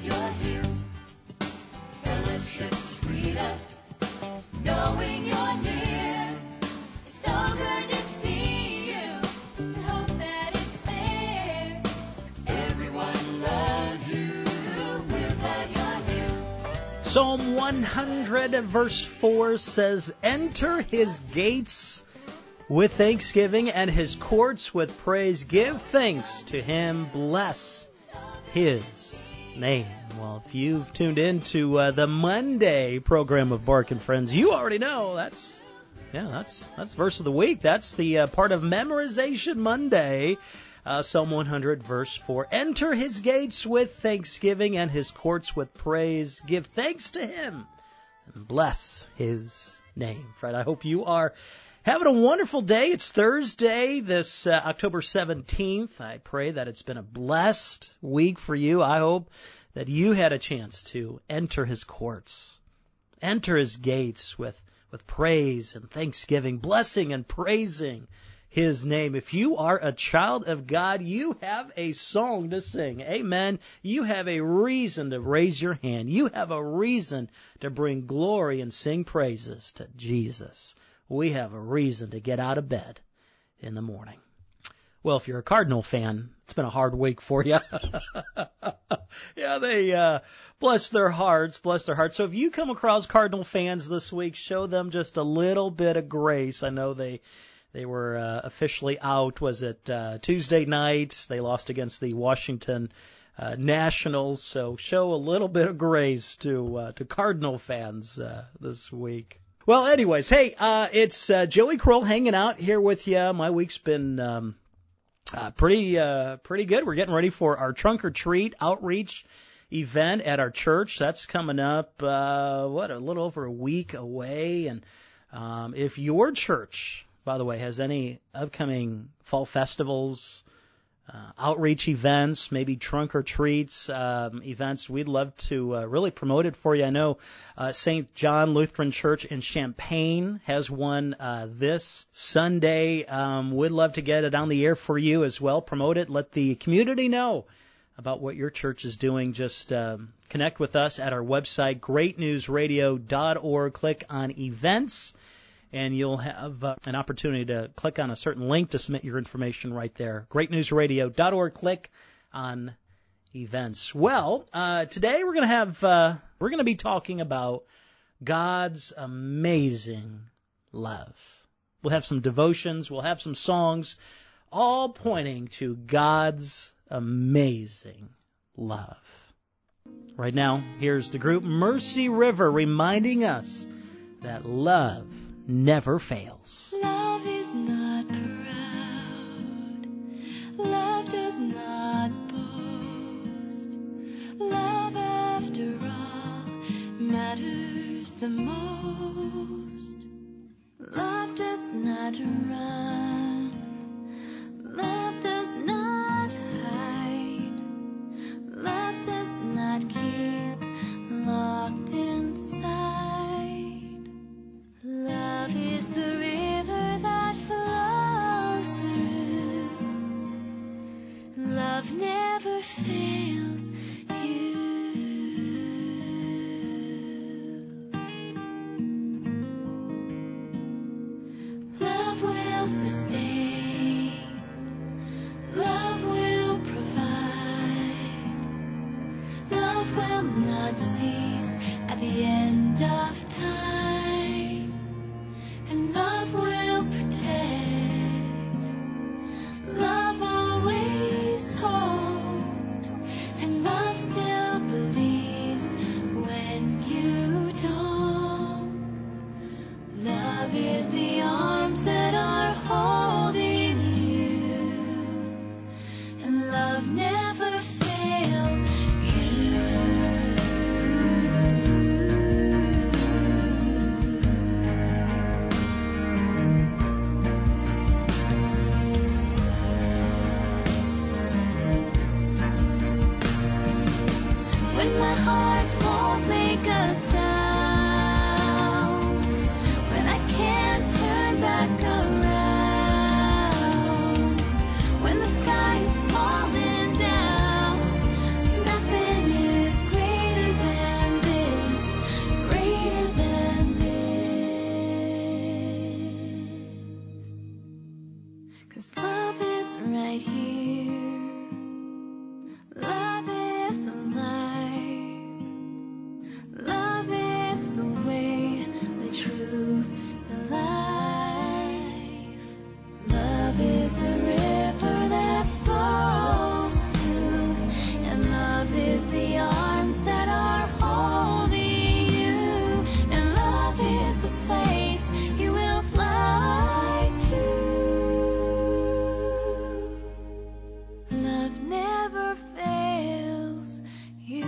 glad you're here. Fellowship sweeter, knowing you're near. It's so good to see you. I hope that it's clear. Everyone loves you. We're glad you're here. Psalm 100 verse 4 says, "Enter his gates with thanksgiving and his courts with praise. Give thanks to him. Bless his name." Well, if you've tuned in to the Monday program of Bark and Friends, you already know that's verse of the week. That's the part of Memorization Monday. Psalm 100 verse 4. Enter his gates with thanksgiving and his courts with praise. Give thanks to him and bless his name. Fred, I hope you are having a wonderful day. It's Thursday, this October 17th. I pray that it's been a blessed week for you. I hope that you had a chance to enter his courts, enter his gates with praise and thanksgiving, blessing and praising his name. If you are a child of God, you have a song to sing. Amen. You have a reason to raise your hand. You have a reason to bring glory and sing praises to Jesus. We have a reason to get out of bed in the morning. Well, if you're a Cardinal fan, it's been a hard week for you. Yeah, they bless their hearts. So if you come across Cardinal fans this week, show them just a little bit of grace. I know they were officially out. Was it Tuesday night? They lost against the Washington Nationals. So show a little bit of grace to Cardinal fans this week. Well, anyways, hey, it's Joey Kroll hanging out here with you. My week's been pretty good. We're getting ready for our Trunk or Treat outreach event at our church. That's coming up, a little over a week away. And if your church, by the way, has any upcoming fall festivals, outreach events, maybe trunk or treats events, we'd love to really promote it for you. I know St. John Lutheran Church in Champaign has one this Sunday. We'd love to get it on the air for you as well. Promote it. Let the community know about what your church is doing. Just connect with us at our website, greatnewsradio.org. Click on events, and you'll have an opportunity to click on a certain link to submit your information right there. greatnewsradio.org. Click on events. Well, today we're going to be talking about God's amazing love. We'll have some devotions. We'll have some songs, all pointing to God's amazing love. Right now, here's the group Mercy River reminding us that love never fails. Love is not proud. Love does not boast. Love, after all, matters the most. Love does not run. Love does not hide. Love does not keep locked inside. Love is the river that flows through. Love never fails you. Love will sustain. Love will provide. Love will not cease at the end of time. And love will protect. Love always hopes. And love still believes when you don't. Love is the arms that are holding you. And love never fails you. When my heart won't make a sound, when I can't turn back around, when the sky is falling down, nothing is greater. hands that are holding you, and love is the place you will fly to. Love never fails you.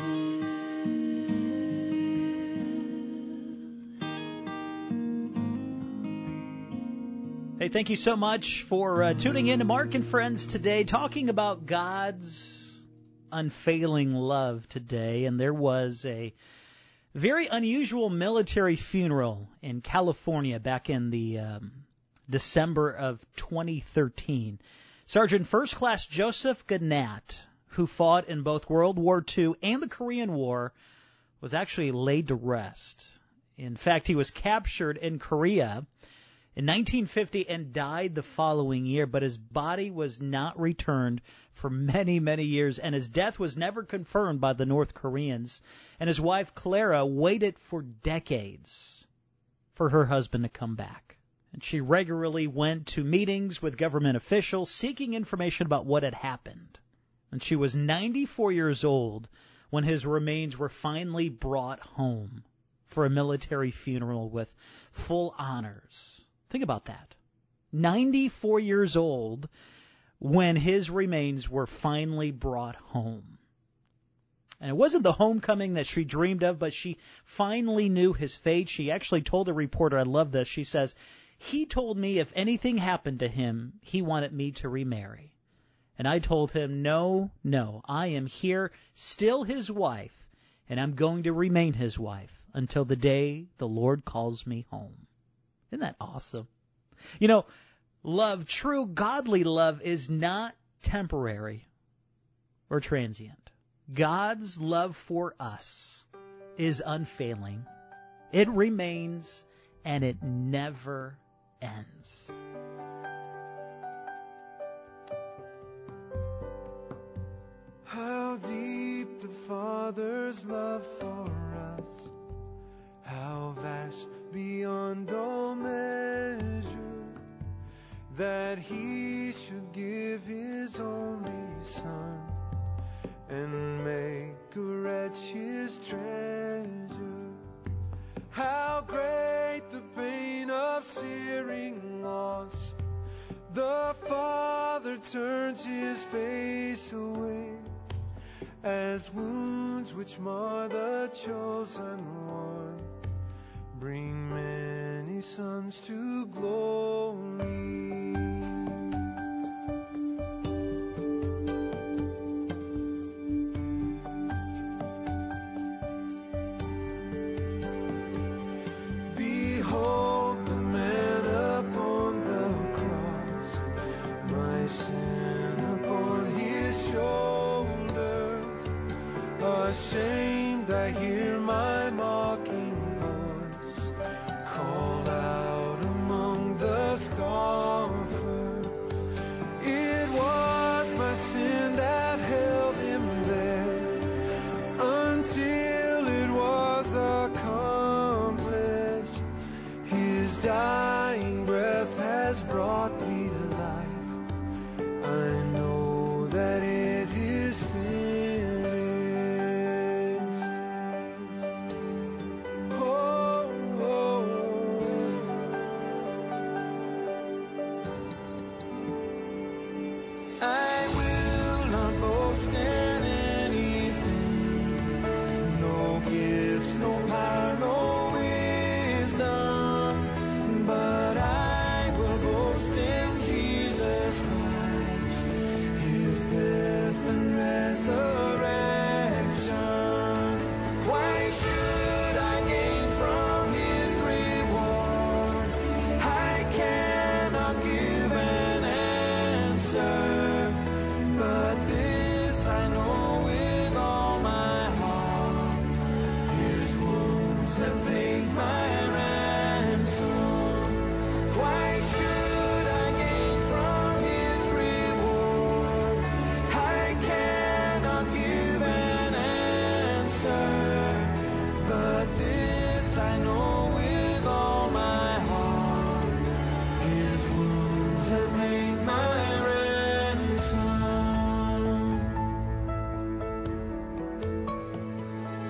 Hey, thank you so much for tuning in to Mark and Friends today, talking about God's unfailing love today. And there was a very unusual military funeral in California back in the December of 2013. Sergeant First Class Joseph Gnat, who fought in both World War II and the Korean War, was actually laid to rest. In fact, he was captured in Korea in 1950 and died the following year, but his body was not returned for many, many years, and his death was never confirmed by the North Koreans. And his wife, Clara, waited for decades for her husband to come back. And she regularly went to meetings with government officials seeking information about what had happened. And she was 94 years old when his remains were finally brought home for a military funeral with full honors. Think about that. 94 years old when his remains were finally brought home. And it wasn't the homecoming that she dreamed of, but she finally knew his fate. She actually told a reporter, I love this, she says, "He told me if anything happened to him, he wanted me to remarry. And I told him, no, I am here, still his wife, and I'm going to remain his wife until the day the Lord calls me home." Isn't that awesome? You know, love, true godly love, is not temporary or transient. God's love for us is unfailing. It remains, and it never ends. How deep the Father's love for us, how vast beyond all measure, that He should give His only Son and make a wretch His treasure. How great the pain of searing loss, the Father turns His face away, as wounds which mar the chosen one bring many sons to glory. Behold the man upon the cross, my sin upon His shoulders. Ashamed, I hear my mocking voice call out among the scoffers. It was my sin that held Him there until it was accomplished. His dying breath has brought me to life. I know that it is finished. I will not boast in anything, no gifts, no power, no wisdom, but I will boast in Jesus Christ, His death and resurrection. Why should I gain from His reward? I cannot give an answer. But this I know with all my heart, His wounds have paid my ransom. Why should I gain from His reward? I cannot give an answer. But this I know with all my heart, His wounds have paid my ransom.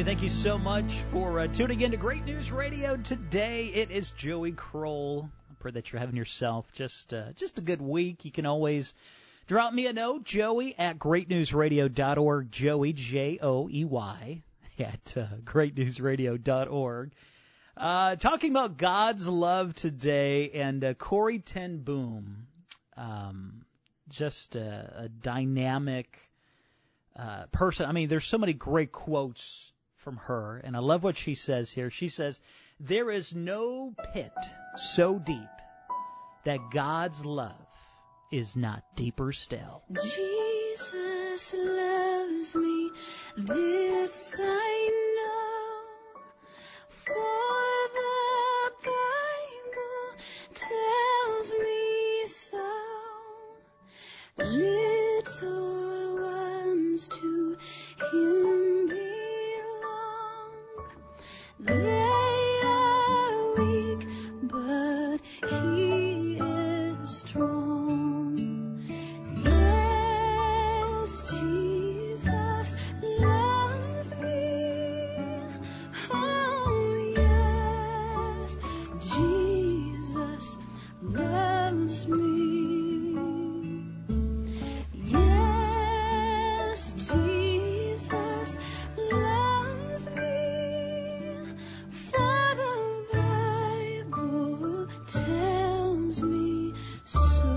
Hey, thank you so much for tuning in to Great News Radio today. It is Joey Kroll. I pray that you're having yourself just a good week. You can always drop me a note, Joey at greatnewsradio.org, Joey, Joey, at greatnewsradio.org. Talking about God's love today, and Corrie ten Boom, just a dynamic person. I mean, there's so many great quotes from her, and I love what she says here. She says, "There is no pit so deep that God's love is not deeper still." Jesus loves me, this I know, for the Bible tells me so. Little ones to Him belong. They are weak, but He is strong. Yes, Jesus loves me. Oh, yes, Jesus loves me. Yes, Jesus loves me. For the Bible tells me so.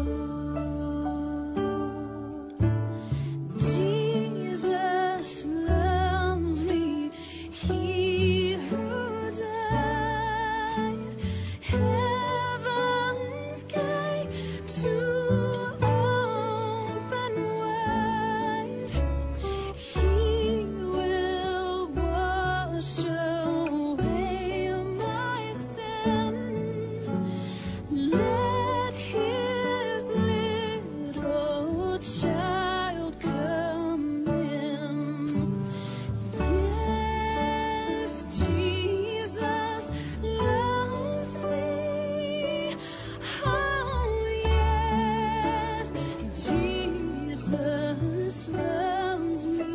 Jesus loves me, He who died, heaven's gate to open wide. He will wash away my sin. Let His little child come in. Yes, Jesus loves me. Oh, yes, Jesus loves me.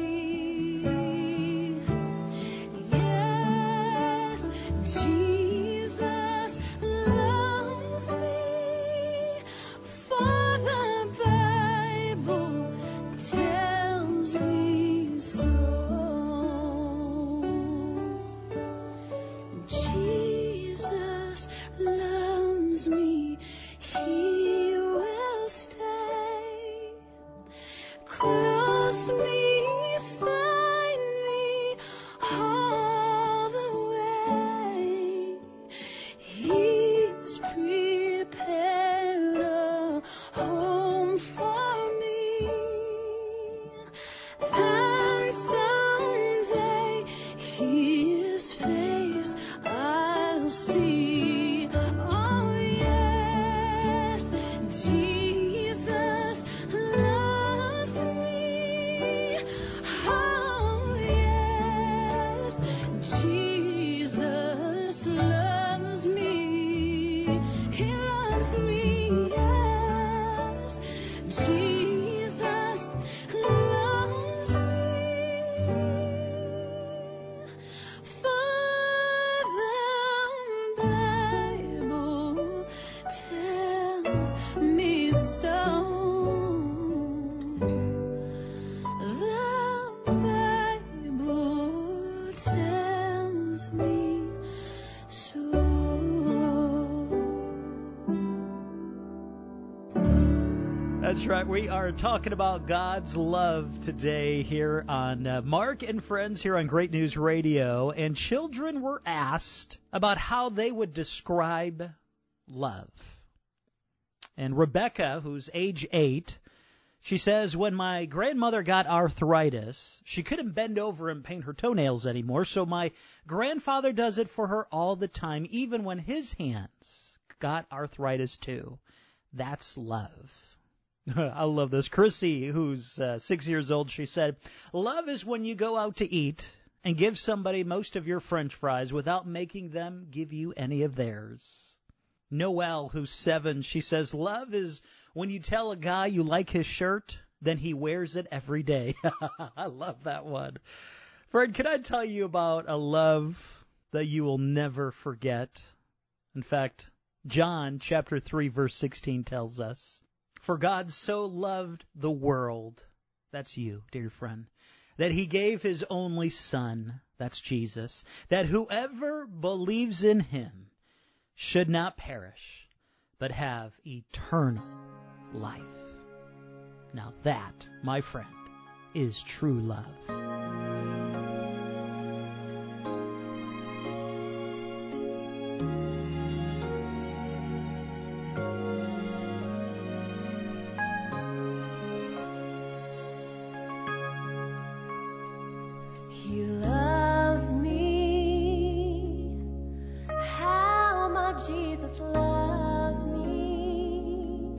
Yes, Jesus loves me. For the Bible tells me so. Jesus loves me, He will stay close beside me all the way. He's prepared a home for me, and someday His face I'll see. Oh, yes, Jesus loves me. Oh, yes, Jesus loves me. He loves me, yes, Jesus loves me. For the Bible tells me so. The Bible tells me so. That's right. We are talking about God's love today here on Mark and Friends here on Great News Radio. And children were asked about how they would describe love. And Rebecca, who's age 8, she says, when my grandmother got arthritis, she couldn't bend over and paint her toenails anymore, so my grandfather does it for her all the time, even when his hands got arthritis too. That's love. I love this. Chrissy, who's 6 years old, she said, love is when you go out to eat and give somebody most of your French fries without making them give you any of theirs. Noelle, who's 7, she says, love is when you tell a guy you like his shirt, then he wears it every day. I love that one. Fred, can I tell you about a love that you will never forget? In fact, John chapter 3, verse 16 tells us, "For God so loved the world," that's you, dear friend, "that he gave his only Son," that's Jesus, "that whoever believes in him should not perish, but have eternal life." Now that, my friend, is true love. He loves me. How my Jesus loves me.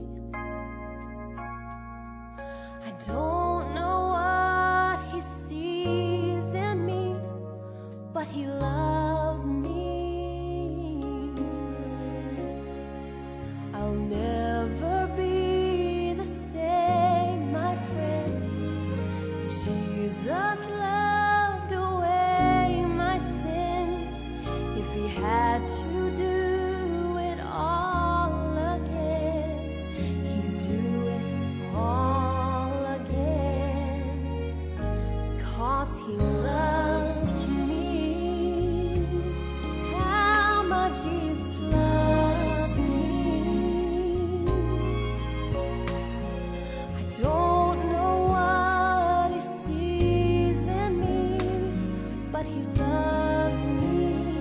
I don't know what he sees in me, but he loves me. I'll never be the same, my friend. Jesus loved away my sin. If he had to do it all again, he'd do it all again. Because he loves me. How my Jesus loves me. I don't know what he sees in me, but he loves me.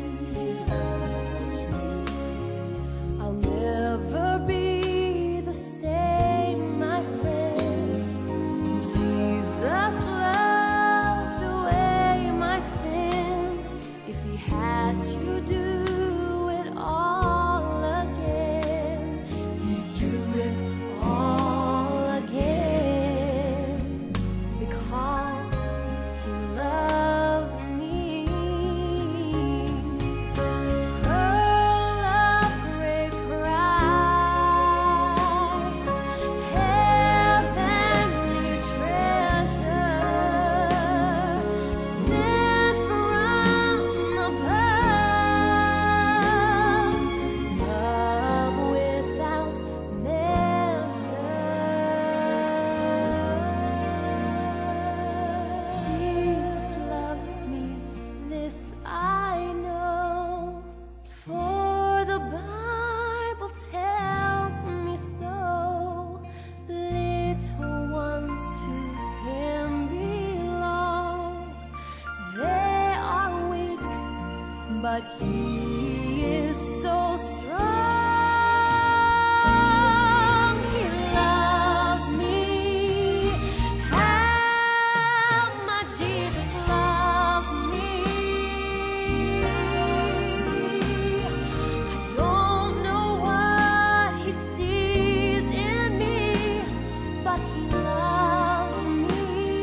I'll never be the same, my friend. Jesus loved away my sin. If he had to do it all again, he'd do it all again. Because he loves me. Pearl of great price, heavenly treasure, sent from above, love without measure. Jesus loves me, this I know, for the Bible tells me so. Little ones to him belong. They are weak, but he is so strong. He loves me. How my Jesus loves me. I don't know what he sees in me, but he loves me.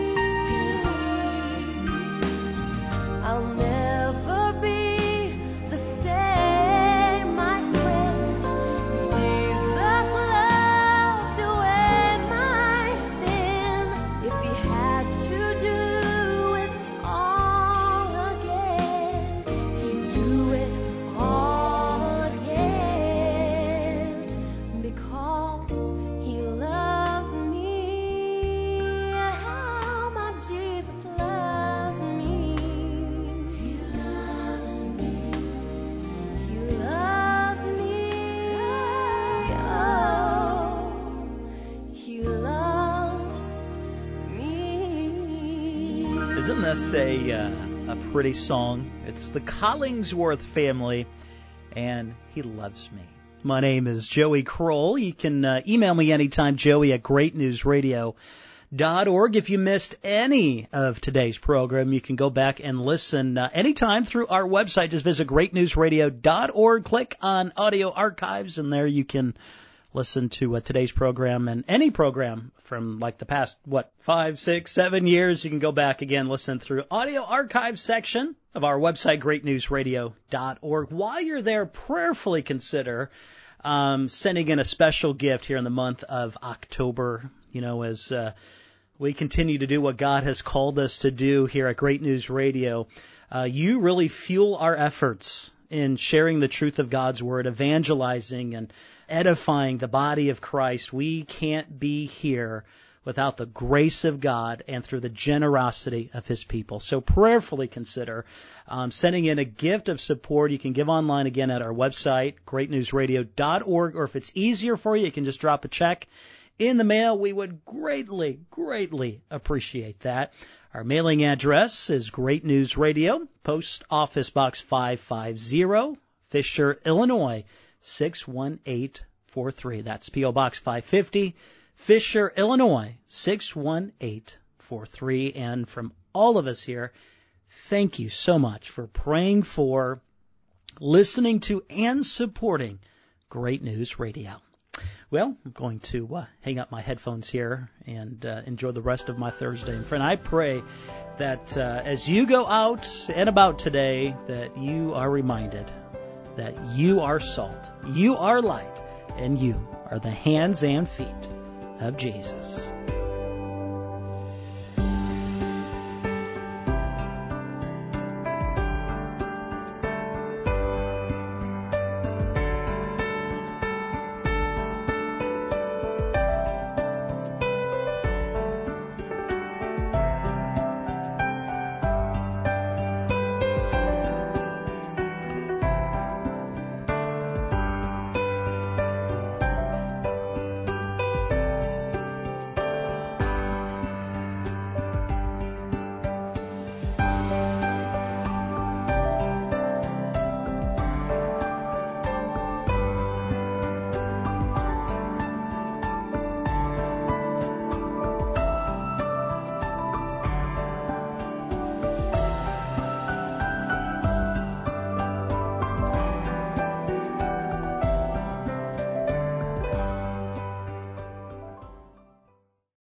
I'll never be the same, my friend. Jesus loved away my sin. If he had to do it all again, he'd do it all again. Because he loves me. How my Jesus loves me. He loves me. He loves me. Oh, he loves me. Isn't this a pretty song? It's the Collingsworth family, and he loves me. My name is Joey Kroll. You can email me anytime, Joey at greatnewsradio.org. If you missed any of today's program, you can go back and listen anytime through our website. Just visit greatnewsradio.org, click on audio archives, and there you can listen to today's program and any program from like the past, 5, 6, 7 years. You can go back again, listen through audio archive section of our website, greatnewsradio.org. While you're there, prayerfully consider sending in a special gift here in the month of October. You know, as we continue to do what God has called us to do here at Great News Radio. You really fuel our efforts in sharing the truth of God's Word, evangelizing and edifying the body of Christ. We can't be here without the grace of God and through the generosity of His people. So prayerfully consider sending in a gift of support. You can give online again at our website, greatnewsradio.org, or if it's easier for you, you can just drop a check in the mail. We would greatly, greatly appreciate that. Our mailing address is Great News Radio, Post Office Box 550, Fisher, Illinois, 61843. That's P.O. Box 550, Fisher, Illinois, 61843. And from all of us here, thank you so much for praying for, listening to, and supporting Great News Radio. Well, I'm going to hang up my headphones here and enjoy the rest of my Thursday. And friend, I pray that as you go out and about today, that you are reminded that you are salt, you are light, and you are the hands and feet of Jesus.